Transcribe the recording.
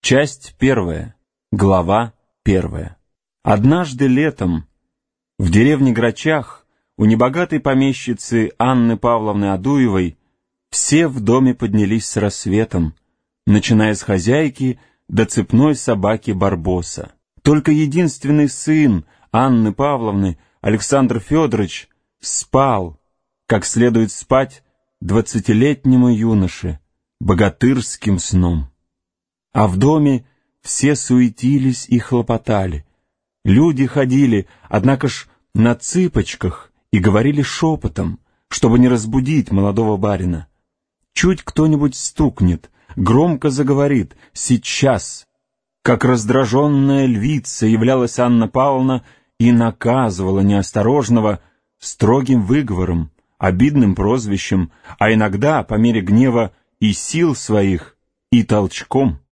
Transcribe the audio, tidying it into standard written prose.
Часть 1. Глава 1. Однажды летом в деревне Грачах у небогатой помещицы Анны Павловны Адуевой все в доме поднялись с рассветом, начиная с хозяйки до цепной собаки Барбоса. Только единственный сын Анны Павловны, Александр Федорович, спал, как следует спать 20-летнему юноше, богатырским сном. А в доме все суетились и хлопотали. Люди ходили, однако ж, на цыпочках и говорили шепотом, чтобы не разбудить молодого барина. Чуть кто-нибудь стукнет, громко заговорит «сейчас». Как раздраженная львица являлась Анна Павловна и наказывала неосторожного строгим выговором, обидным прозвищем, а иногда, по мере гнева и сил своих, и толчком.